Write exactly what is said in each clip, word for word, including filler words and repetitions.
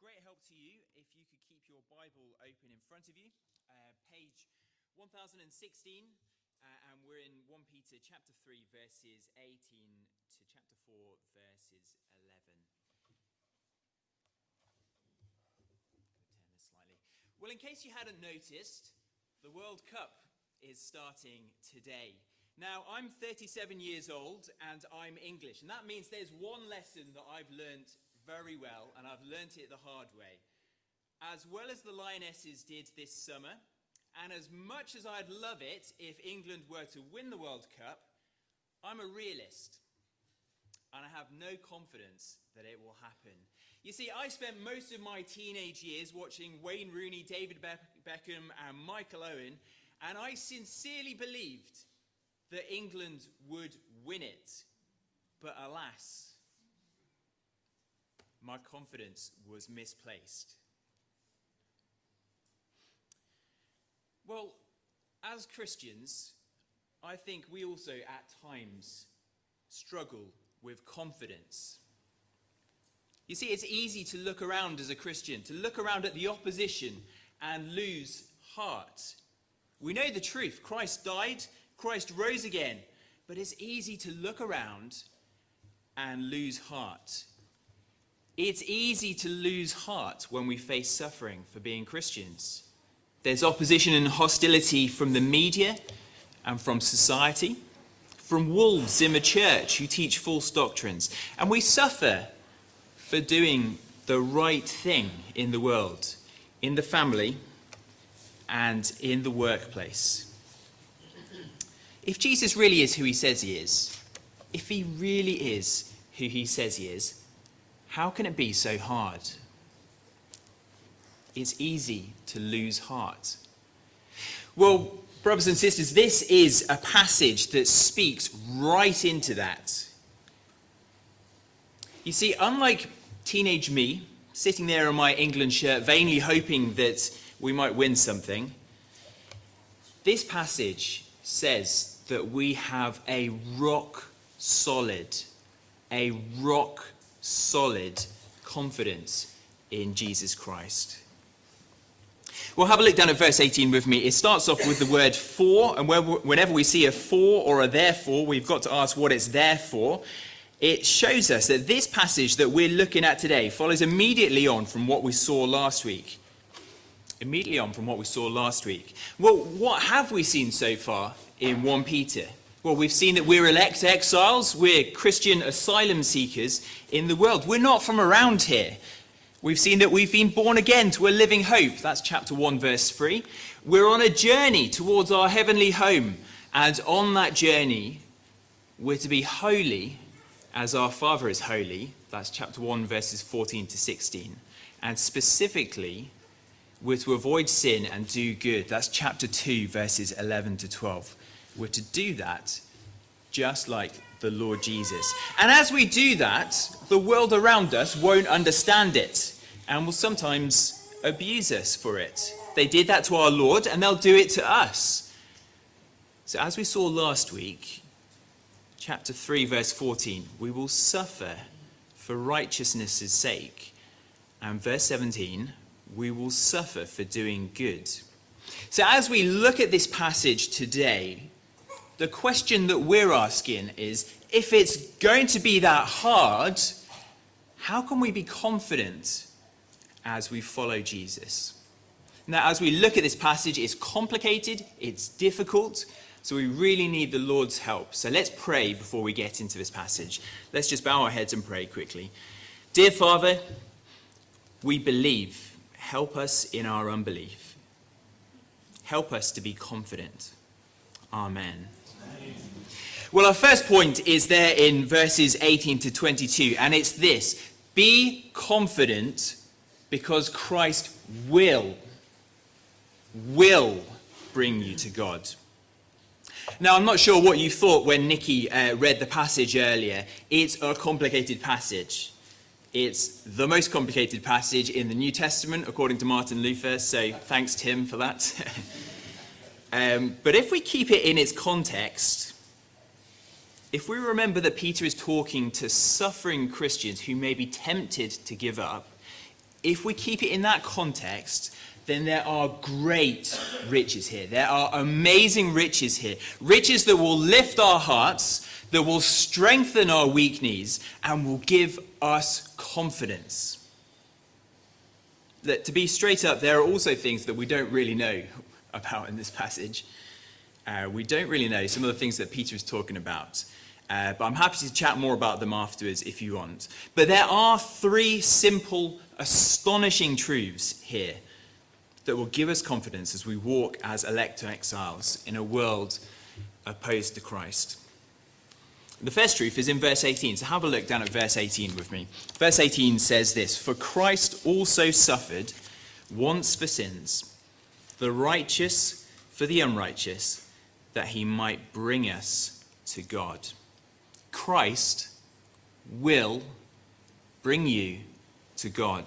great help to you if you could keep your Bible open in front of you, uh, page one thousand sixteen, uh, and we're in First Peter chapter three, verses eighteen to chapter four, verses eleven. I'm going to turn this slightly. Well, in case you hadn't noticed, the World Cup is starting today. Now, I'm thirty-seven years old and I'm English, and that means there's one lesson that I've learnt very well, and I've learnt it the hard way. As well as the Lionesses did this summer, and as much as I'd love it if England were to win the World Cup, I'm a realist, and I have no confidence that it will happen. You see, I spent most of my teenage years watching Wayne Rooney, David Be- Beckham, and Michael Owen, and I sincerely believed that England would win it. But alas, my confidence was misplaced. Well, as Christians, I think we also at times struggle with confidence. You see, it's easy to look around as a Christian, to look around at the opposition and lose heart. We know the truth. Christ died, Christ rose again, but it's easy to look around and lose heart. It's easy to lose heart when we face suffering for being Christians. There's opposition and hostility from the media and from society, from wolves in the church who teach false doctrines, and we suffer for doing the right thing in the world, in the family, and in the workplace. If Jesus really is who he says he is, if he really is who he says he is, how can it be so hard? It's easy to lose heart. Well, brothers and sisters, this is a passage that speaks right into that. You see, unlike teenage me, sitting there in my England shirt, vainly hoping that we might win something, this passage says that we have a rock solid, a rock solid confidence in Jesus Christ. Well, have a look down at verse eighteen with me. It starts off with the word for, and whenever we see a for or a therefore, we've got to ask what it's there for. It shows us that this passage that we're looking at today follows immediately on from what we saw last week. Immediately on from what we saw last week. Well, what have we seen so far in First Peter? Well, we've seen that we're elect exiles, we're Christian asylum seekers in the world. We're not from around here. We've seen that we've been born again to a living hope. That's chapter one, verse three. We're on a journey towards our heavenly home. And on that journey, we're to be holy as our Father is holy. That's chapter one, verses fourteen to sixteen. And specifically, we're to avoid sin and do good. That's chapter two, verses eleven to twelve. We're to do that just like the Lord Jesus. And as we do that, the world around us won't understand it and will sometimes abuse us for it. They did that to our Lord, and they'll do it to us. So as we saw last week, chapter three, verse fourteen, we will suffer for righteousness' sake. And verse seventeen, we will suffer for doing good. So as we look at this passage today, the question that we're asking is, if it's going to be that hard, how can we be confident as we follow Jesus? Now, as we look at this passage, it's complicated, it's difficult, so we really need the Lord's help. So let's pray before we get into this passage. Let's just bow our heads and pray quickly. Dear Father, we believe. Help us in our unbelief. Help us to be confident. Amen. Well, our first point is there in verses eighteen to twenty-two, and it's this: be confident because Christ will, will bring you to God. Now, I'm not sure what you thought when Nikki uh, read the passage earlier. It's a complicated passage. It's the most complicated passage in the New Testament, according to Martin Luther, so thanks, Tim, for that. um, but if we keep it in its context, if we remember that Peter is talking to suffering Christians who may be tempted to give up, if we keep it in that context, then there are great riches here. There are amazing riches here. Riches that will lift our hearts, that will strengthen our weak knees, and will give us confidence. That, to be straight up, there are also things that we don't really know about in this passage. Uh, we don't really know some of the things that Peter is talking about. Uh, but I'm happy to chat more about them afterwards if you want. But there are three simple, astonishing truths here that will give us confidence as we walk as elect exiles in a world opposed to Christ. The first truth is in verse eighteen, so have a look down at verse eighteen with me. Verse eighteen says this, "For Christ also suffered once for sins, the righteous for the unrighteous, that he might bring us to God." Christ will bring you to God.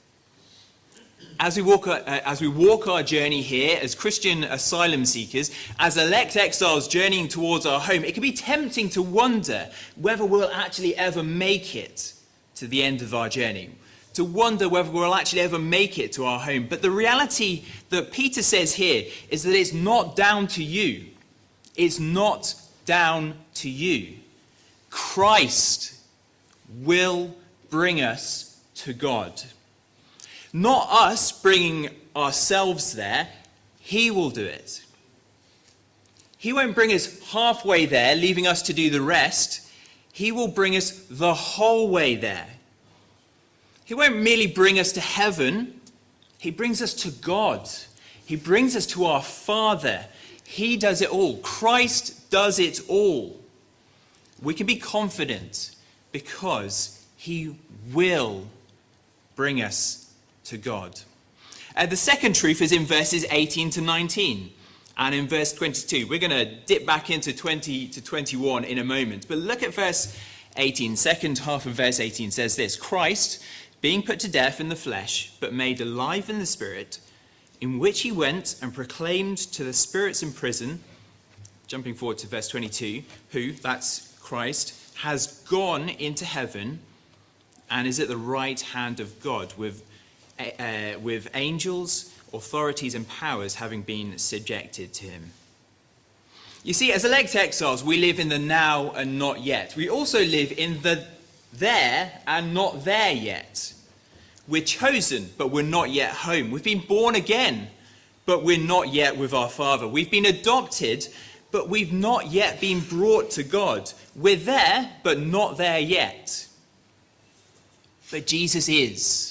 As we walk, uh, as we walk our journey here as Christian asylum seekers, as elect exiles journeying towards our home, it can be tempting to wonder whether we'll actually ever make it to the end of our journey, to wonder whether we'll actually ever make it to our home. But the reality that Peter says here is that it's not down to you. It's not down to you. Christ will bring us to God. Not us bringing ourselves there, he will do it. He won't bring us halfway there, leaving us to do the rest. He will bring us the whole way there. He won't merely bring us to heaven, he brings us to God. He brings us to our Father. He does it all. Christ does it all. We can be confident because he will bring us to God. Uh, the second truth is in verses eighteen to nineteen and in verse twenty-two. We're going to dip back into twenty to twenty-one in a moment. But look at verse eighteen. Second half of verse eighteen says this, "Christ, being put to death in the flesh, but made alive in the spirit, in which he went and proclaimed to the spirits in prison," jumping forward to verse twenty-two, "who," that's Christ, "has gone into heaven and is at the right hand of God, with Uh, with angels, authorities and powers having been subjected to him." You see, as elect exiles, we live in the now and not yet. We also live in the there and not there yet. We're chosen, but we're not yet home. We've been born again, but we're not yet with our Father. We've been adopted, but we've not yet been brought to God. We're there, but not there yet. But Jesus is.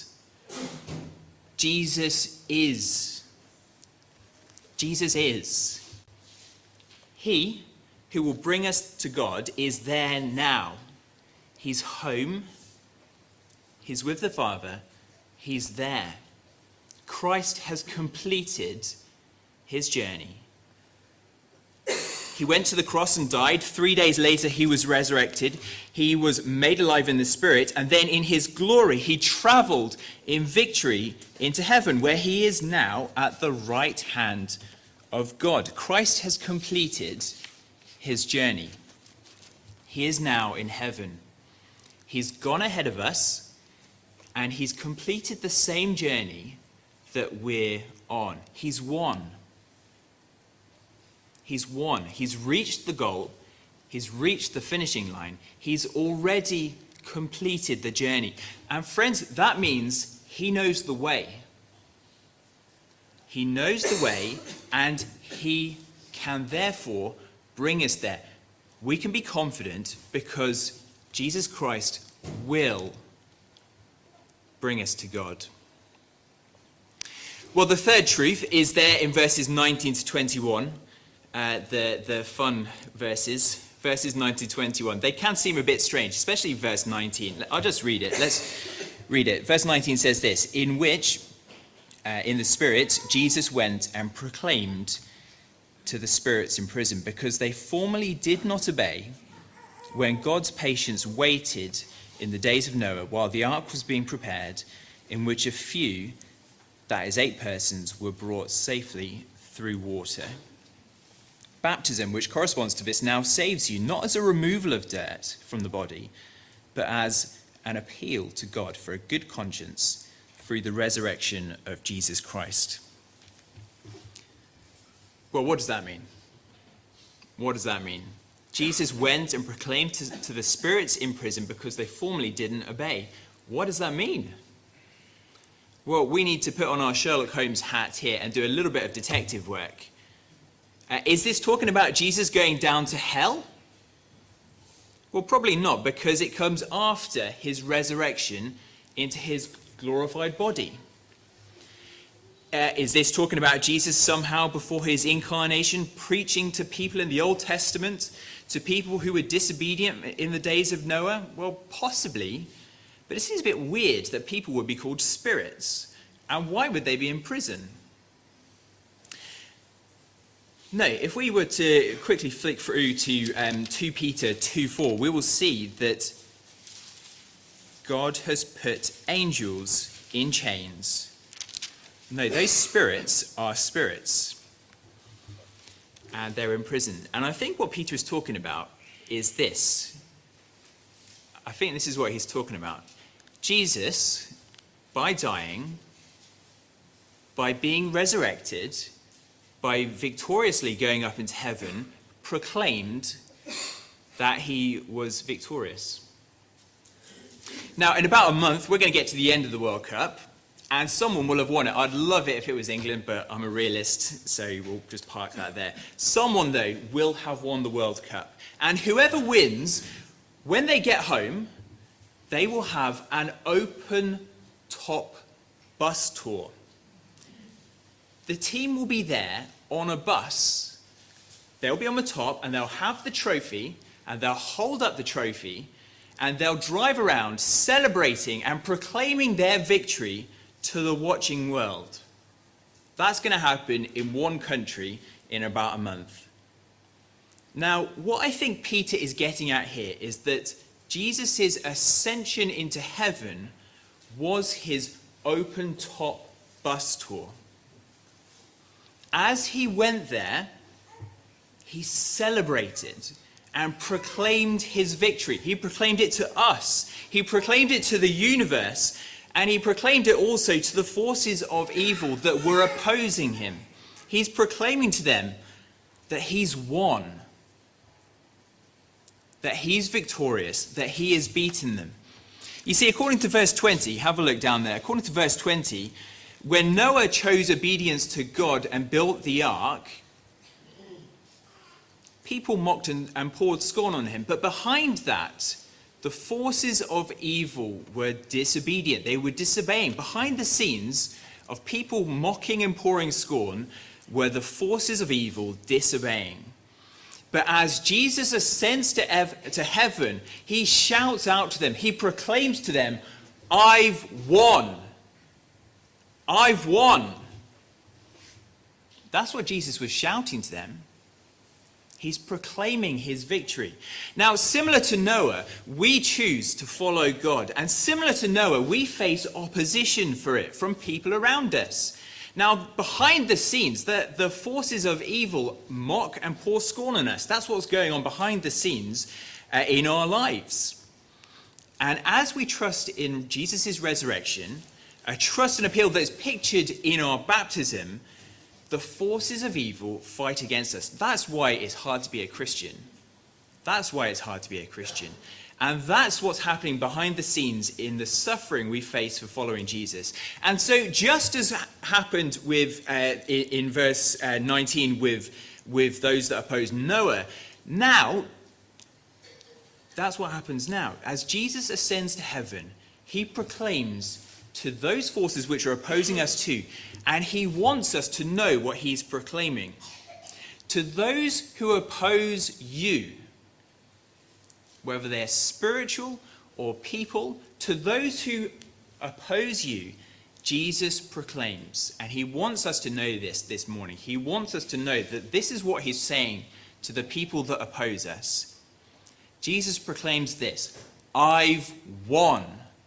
Jesus is. Jesus is. He who will bring us to God is there now. He's home. He's with the Father. He's there. Christ has completed his journey. He went to the cross and died. Three days later, he was resurrected. He was made alive in the Spirit. And then in his glory, he traveled in victory into heaven, where he is now at the right hand of God. Christ has completed his journey. He is now in heaven. He's gone ahead of us, and he's completed the same journey that we're on. He's won. He's won. He's reached the goal. He's reached the finishing line. He's already completed the journey. And friends, that means he knows the way. He knows the way, and he can therefore bring us there. We can be confident because Jesus Christ will bring us to God. Well, the third truth is there in verses nineteen to twenty-one. Uh, the, the fun verses, verses nineteen to twenty-one. They can seem a bit strange, especially verse nineteen. I'll just read it. Let's read it. Verse nineteen says this, "In which, uh, in the Spirit, Jesus went and proclaimed to the spirits in prison, because they formerly did not obey, when God's patience waited in the days of Noah, while the ark was being prepared, in which a few, that is eight persons, were brought safely through water." Baptism, which corresponds to this, now saves you, not as a removal of dirt from the body, but as an appeal to God for a good conscience through the resurrection of Jesus Christ. Well, what does that mean? What does that mean? Jesus went and proclaimed to, to the spirits in prison because they formerly didn't obey. What does that mean? Well, we need to put on our Sherlock Holmes hat here and do a little bit of detective work. Uh, is this talking about Jesus going down to hell? Well, probably not, because it comes after his resurrection into his glorified body. Uh, is this talking about Jesus somehow before his incarnation preaching to people in the Old Testament, to people who were disobedient in the days of Noah? Well, possibly, but it seems a bit weird that people would be called spirits. And why would they be in prison? No, if we were to quickly flick through to um, Second Peter two four, we will see that God has put angels in chains. No, those spirits are spirits, and they're in prison. And I think what Peter is talking about is this. I think this is what he's talking about. Jesus, by dying, by being resurrected, by victoriously going up into heaven, proclaimed that he was victorious. Now, in about a month, we're going to get to the end of the World Cup, and someone will have won it. I'd love it if it was England, but I'm a realist, so we'll just park that there. Someone, though, will have won the World Cup. And whoever wins, when they get home, they will have an open-top bus tour. The team will be there on a bus. They'll be on the top, and they'll have the trophy, and they'll hold up the trophy, and they'll drive around celebrating and proclaiming their victory to the watching world. That's going to happen in one country in about a month. Now, what I think Peter is getting at here is that Jesus' ascension into heaven was his open-top bus tour. As he went there, he celebrated and proclaimed his victory. He proclaimed it to us. He proclaimed it to the universe. And he proclaimed it also to the forces of evil that were opposing him. He's proclaiming to them that he's won, that he's victorious, that he has beaten them. You see, according to verse twenty, have a look down there. According to verse twenty, when Noah chose obedience to God and built the ark, people mocked and, and poured scorn on him. But behind that, the forces of evil were disobedient. They were disobeying. Behind the scenes of people mocking and pouring scorn were the forces of evil disobeying. But as Jesus ascends to, ev- to heaven, he shouts out to them. He proclaims to them, I've won. I've won. That's what Jesus was shouting to them. He's proclaiming his victory. Now, similar to Noah, we choose to follow God. And similar to Noah, we face opposition for it from people around us. Now, behind the scenes, the, the forces of evil mock and pour scorn on us. That's what's going on behind the scenes uh, in our lives. And as we trust in Jesus' resurrection, a trust and appeal that is pictured in our baptism, the forces of evil fight against us. That's why it's hard to be a Christian. That's why it's hard to be a Christian. And that's what's happening behind the scenes in the suffering we face for following Jesus. And so just as happened with uh, in, in verse uh, nineteen with, with those that oppose Noah, now, that's what happens now. As Jesus ascends to heaven, he proclaims to those forces which are opposing us too, and he wants us to know what he's proclaiming. To those who oppose you, whether they're spiritual or people, to those who oppose you, Jesus proclaims. And he wants us to know this this morning. He wants us to know that this is what he's saying to the people that oppose us. Jesus proclaims this, I've won.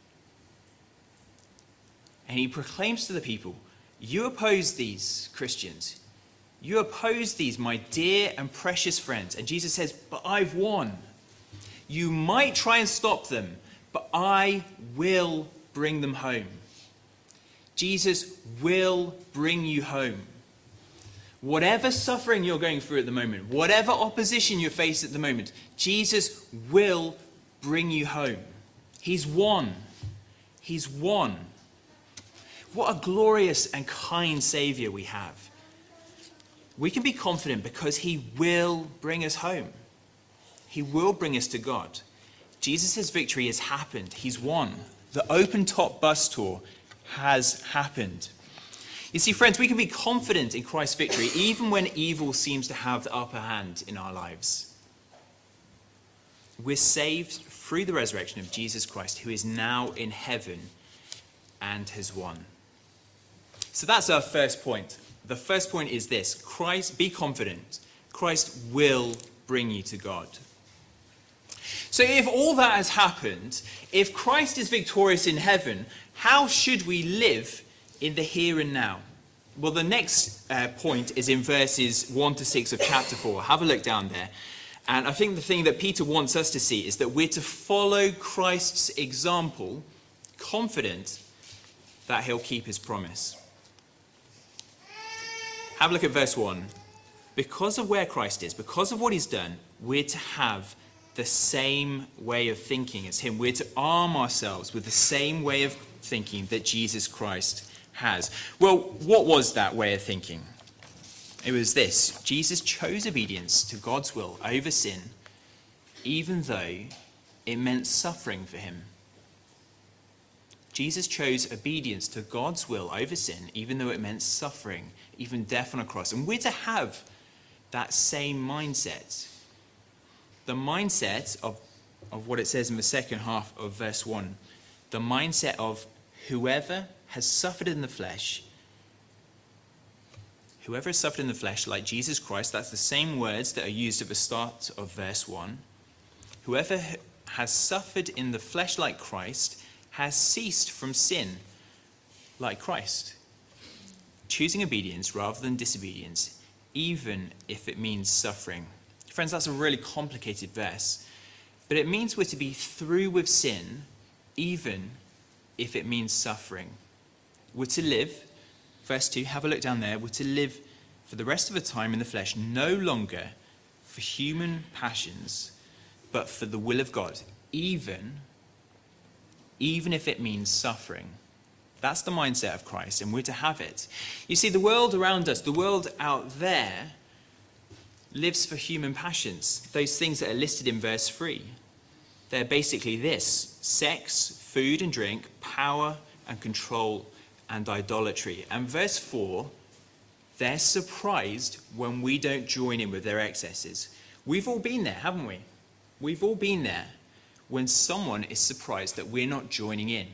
And he proclaims to the people, you oppose these Christians. You oppose these, my dear and precious friends. And Jesus says, but I've won. You might try and stop them, but I will bring them home. Jesus will bring you home. Whatever suffering you're going through at the moment, whatever opposition you face at the moment, Jesus will bring you home. He's won. He's won. What a glorious and kind Saviour we have. We can be confident because he will bring us home. He will bring us to God. Jesus' victory has happened. He's won. The open-top bus tour has happened. You see, friends, we can be confident in Christ's victory even when evil seems to have the upper hand in our lives. We're saved through the resurrection of Jesus Christ, who is now in heaven and has won. So that's our first point. The first point is this: Christ, be confident. Christ will bring you to God. So if all that has happened, if Christ is victorious in heaven, how should we live in the here and now? Well, the next uh, point is in verses one to six of chapter four. Have a look down there. And I think the thing that Peter wants us to see is that we're to follow Christ's example, confident that he'll keep his promise. Have a look at verse one. Because of where Christ is, because of what he's done, we're to have the same way of thinking as him. We're to arm ourselves with the same way of thinking that Jesus Christ has. Well, what was that way of thinking? It was this: Jesus chose obedience to God's will over sin, even though it meant suffering for him. Jesus chose obedience to God's will over sin, even though it meant suffering, even death on a cross. And we're to have that same mindset. The mindset of, of what it says in the second half of verse one. The mindset of whoever has suffered in the flesh, whoever has suffered in the flesh like Jesus Christ, that's the same words that are used at the start of verse one. Whoever has suffered in the flesh like Christ has ceased from sin like Christ, choosing obedience rather than disobedience, even if it means suffering. Friends, that's a really complicated verse, but it means we're to be through with sin, even if it means suffering. We're to live, verse two, have a look down there, we're to live for the rest of the time in the flesh, no longer for human passions, but for the will of God, even, even if it means suffering. That's the mindset of Christ, and we're to have it. You see, the world around us, the world out there, lives for human passions, those things that are listed in verse three. They're basically this: sex, food and drink, power and control, and idolatry. And verse four, they're surprised when we don't join in with their excesses. We've all been there, haven't we? We've all been there when someone is surprised that we're not joining in.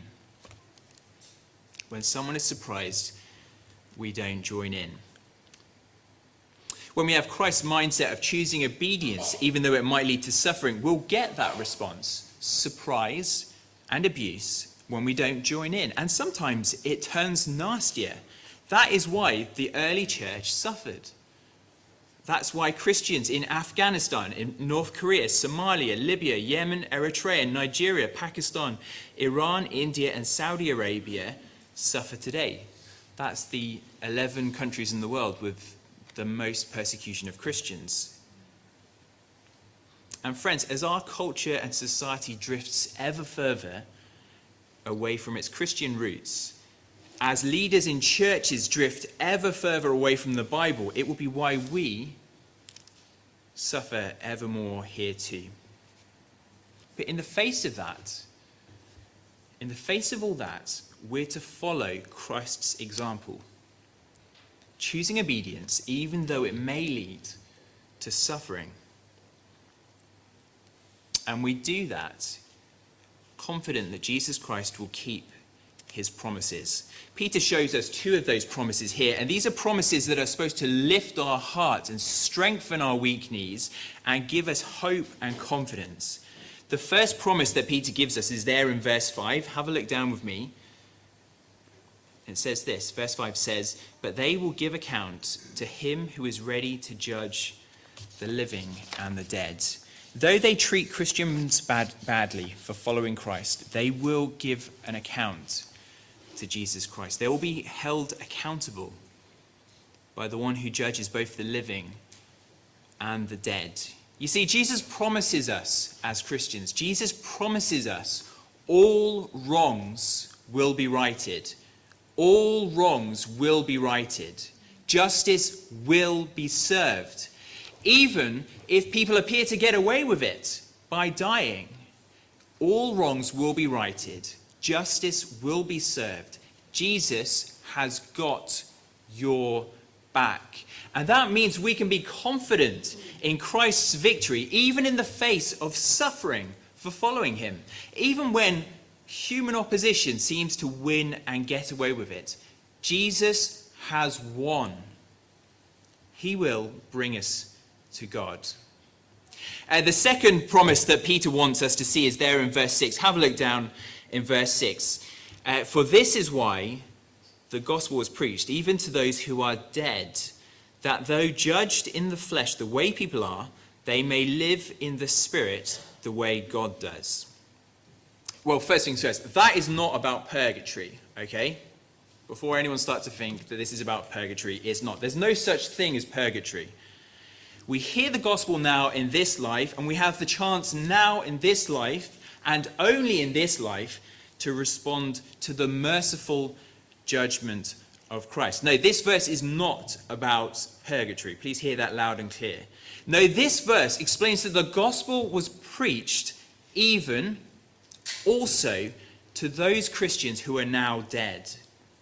When someone is surprised we don't join in. When we have Christ's mindset of choosing obedience, even though it might lead to suffering, we'll get that response: surprise and abuse when we don't join in. And sometimes it turns nastier. That is why the early church suffered. That's why Christians in Afghanistan, in North Korea, Somalia, Libya, Yemen, Eritrea, Nigeria, Pakistan, Iran, India, and Saudi Arabia suffer today. That's the eleven countries in the world with the most persecution of Christians. And friends, as our culture and society drifts ever further away from its Christian roots, as leaders in churches drift ever further away from the Bible, it will be why we suffer ever more here too. But in the face of that, in the face of all that, we're to follow Christ's example, choosing obedience even though it may lead to suffering. And we do that confident that Jesus Christ will keep his promises. Peter shows us two of those promises here, and these are promises that are supposed to lift our hearts and strengthen our weak knees and give us hope and confidence. The first promise that Peter gives us is there in verse five. Have a look down with me. It says this, verse five says, "But they will give account to him who is ready to judge the living and the dead." Though they treat Christians bad, badly for following Christ, they will give an account to Jesus Christ. They will be held accountable by the one who judges both the living and the dead. You see, Jesus promises us as Christians, Jesus promises us all wrongs will be righted. All wrongs will be righted. Justice will be served. Even if people appear to get away with it by dying, all wrongs will be righted. Justice will be served. Jesus has got your back. And that means we can be confident in Christ's victory, even in the face of suffering for following him. Even when human opposition seems to win and get away with it, Jesus has won. He will bring us to God. Uh, the second promise that Peter wants us to see is there in verse six. Have a look down in verse six. Uh, For this is why the gospel was preached, even to those who are dead, that though judged in the flesh the way people are, they may live in the spirit the way God does. Well, first things first, that is not about purgatory, okay? Before anyone starts to think that this is about purgatory, it's not. There's no such thing as purgatory. We hear the gospel now in this life, and we have the chance now in this life, and only in this life, to respond to the merciful judgment of Christ. No, this verse is not about purgatory. Please hear that loud and clear. No, this verse explains that the gospel was preached even also to those Christians who are now dead.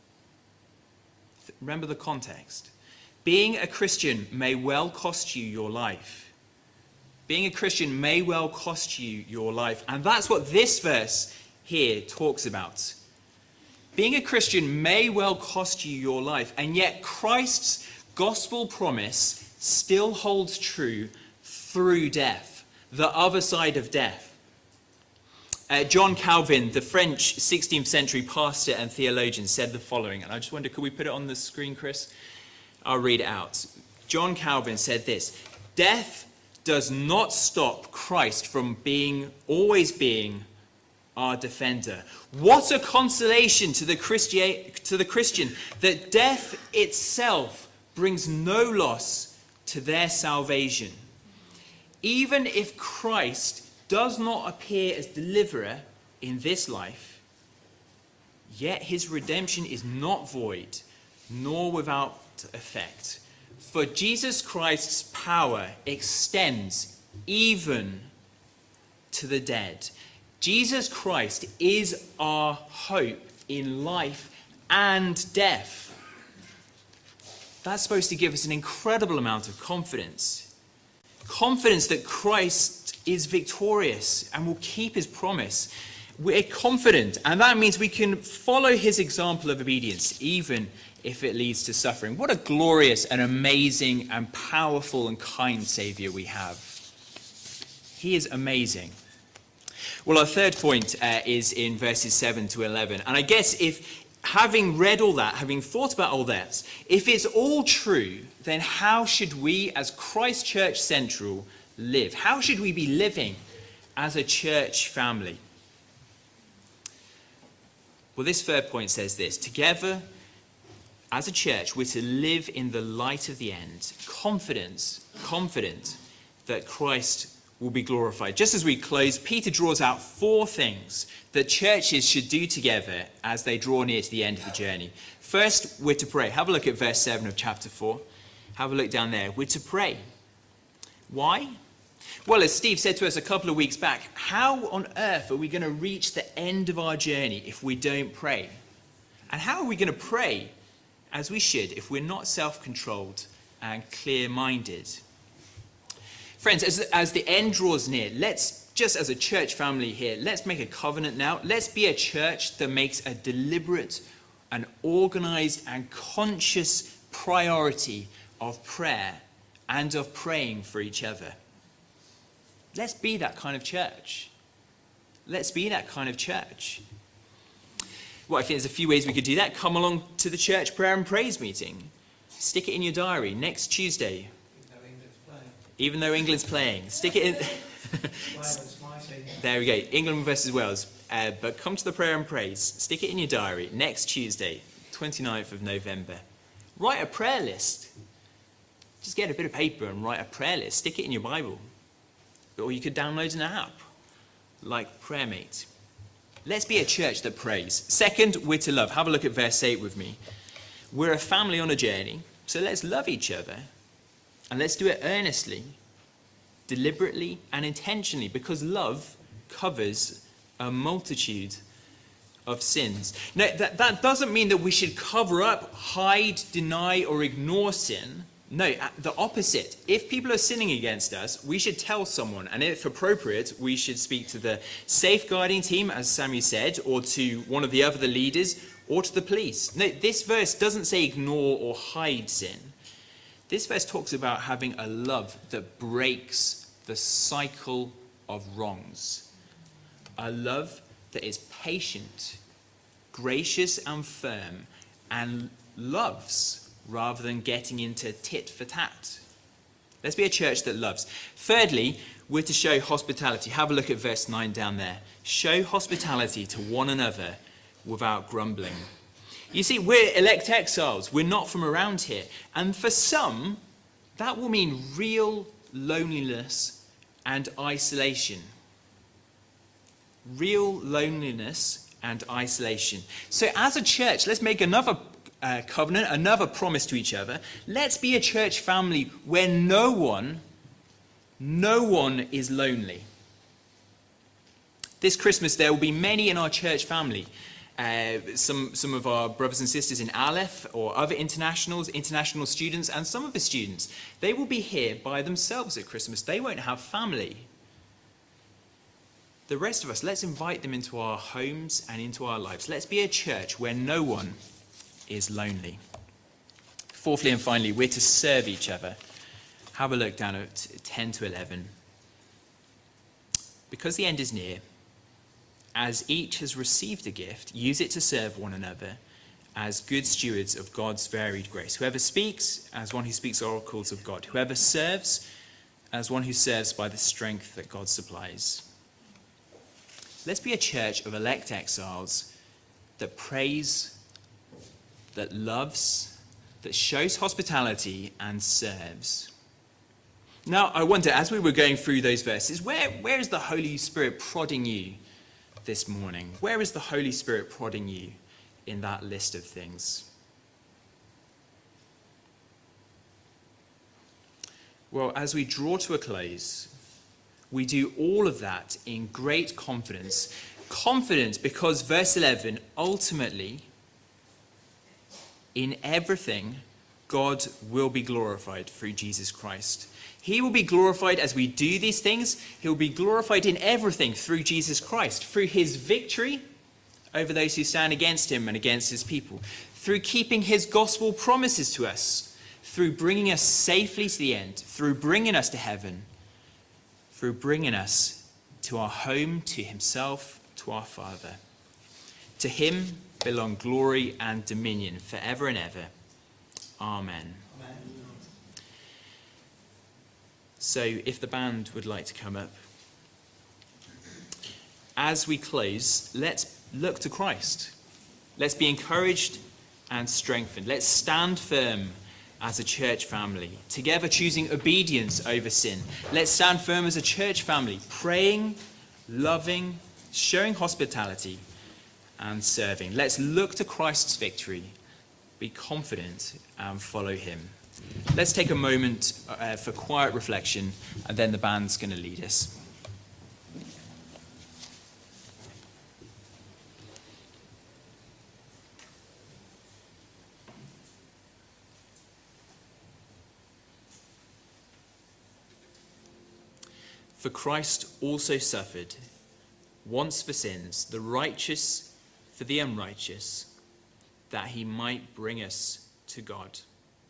Remember the context. Being a Christian may well cost you your life. Being a Christian may well cost you your life. And that's what this verse here talks about. Being a Christian may well cost you your life, and yet Christ's gospel promise still holds true through death, the other side of death. Uh, John Calvin, the French sixteenth century pastor and theologian, said the following, and I just wonder, could we put it on the screen, Chris? I'll read it out. John Calvin said this: "Death does not stop Christ from being, always being, our defender." What a consolation to the Christi- to the Christian that death itself brings no loss to their salvation. Even if Christ does not appear as deliverer in this life, yet his redemption is not void, nor without effect. For Jesus Christ's power extends even to the dead. Jesus Christ is our hope in life and death. That's supposed to give us an incredible amount of confidence. Confidence that Christ is victorious and will keep his promise. We're confident, and that means we can follow his example of obedience, even if it leads to suffering. What a glorious and amazing and powerful and kind Saviour we have. He is amazing. Well, our third point uh, is in verses seven to eleven. And I guess if, having read all that, having thought about all that, if it's all true, then how should we as Christ Church Central live? How should we be living as a church family? Well, this third point says this: together as a church, we're to live in the light of the end, confident, confident that Christ will be glorified. Just as we close, Peter draws out four things that churches should do together as they draw near to the end of the journey. First, we're to pray. Have a look at verse seven of chapter four. Have a look down there. We're to pray. Why? Well, as Steve said to us a couple of weeks back, how on earth are we going to reach the end of our journey if we don't pray? And how are we going to pray as we should if we're not self-controlled and clear-minded? Friends, as, as the end draws near, let's, just as a church family here, let's make a covenant now. Let's be a church that makes a deliberate and organized and conscious priority of prayer and of praying for each other. Let's be that kind of church. Let's be that kind of church. Well, I think there's a few ways we could do that. Come along to the church prayer and praise meeting. Stick it in your diary next Tuesday. Even though England's playing. Stick it in. There we go. England versus Wales. Uh, but come to the prayer and praise. Stick it in your diary. Next Tuesday, twenty-ninth of November. Write a prayer list. Just get a bit of paper and write a prayer list. Stick it in your Bible. Or you could download an app like PrayerMate. Let's be a church that prays. Second, we're to love. Have a look at verse eight with me. We're a family on a journey, so let's love each other. And let's do it earnestly, deliberately, and intentionally, because love covers a multitude of sins. Now, that, that doesn't mean that we should cover up, hide, deny, or ignore sin. No, the opposite. If people are sinning against us, we should tell someone, and if appropriate, we should speak to the safeguarding team, as Sammy said, or to one of the other leaders, or to the police. No, this verse doesn't say ignore or hide sin. This verse talks about having a love that breaks the cycle of wrongs. A love that is patient, gracious and firm, and loves rather than getting into tit for tat. Let's be a church that loves. Thirdly, we're to show hospitality. Have a look at verse nine down there. Show hospitality to one another without grumbling. You see, we're elect exiles. We're not from around here. And for some, that will mean real loneliness and isolation. Real loneliness and isolation. So as a church, let's make another uh, covenant, another promise to each other. Let's be a church family where no one, no one is lonely. This Christmas, there will be many in our church family. Uh, some, some of our brothers and sisters in Aleph or other internationals, international students, and some of the students, they will be here by themselves at Christmas. They won't have family. The rest of us, let's invite them into our homes and into our lives. Let's be a church where no one is lonely. Fourthly and finally, we're to serve each other. Have a look down at ten to eleven. Because the end is near, as each has received a gift, use it to serve one another as good stewards of God's varied grace. Whoever speaks, as one who speaks oracles of God. Whoever serves, as one who serves by the strength that God supplies. Let's be a church of elect exiles that prays, that loves, that shows hospitality and serves. Now, I wonder, as we were going through those verses, where, where is the Holy Spirit prodding you this morning? Where is the Holy Spirit prodding you in that list of things? Well, as we draw to a close, we do all of that in great confidence. Confidence because verse eleven, ultimately, in everything, God will be glorified through Jesus Christ. He will be glorified as we do these things. He will be glorified in everything through Jesus Christ, through his victory over those who stand against him and against his people, through keeping his gospel promises to us, through bringing us safely to the end, through bringing us to heaven, through bringing us to our home, to himself, to our Father. To him belong glory and dominion forever and ever. Amen. Amen. So if the band would like to come up. As we close, let's look to Christ. Let's be encouraged and strengthened. Let's stand firm as a church family, together choosing obedience over sin. Let's stand firm as a church family, praying, loving, showing hospitality, and serving. Let's look to Christ's victory, be confident, and follow him. Let's take a moment uh, for quiet reflection, and then the band's going to lead us. For Christ also suffered once for sins, the righteous for the unrighteous, that he might bring us to God.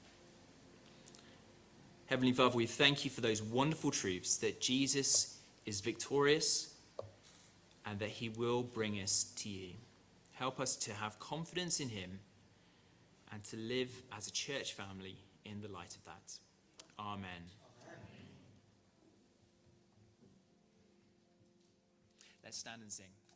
Heavenly Father, we thank you for those wonderful truths that Jesus is victorious and that he will bring us to you. Help us to have confidence in him and to live as a church family in the light of that. Amen. Let's stand and sing.